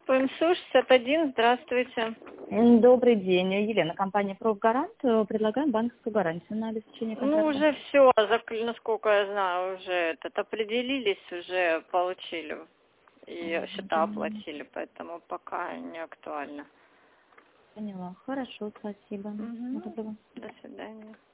ПМСУ 61, здравствуйте. Добрый день, Елена, компания «Профгарант». Предлагаем банковскую гарантию на обеспечение контракта. Ну, уже все, насколько я знаю, уже определились, уже получили и счета оплатили, поэтому пока не актуально. Поняла. Хорошо, спасибо. Угу. Доброго. До свидания.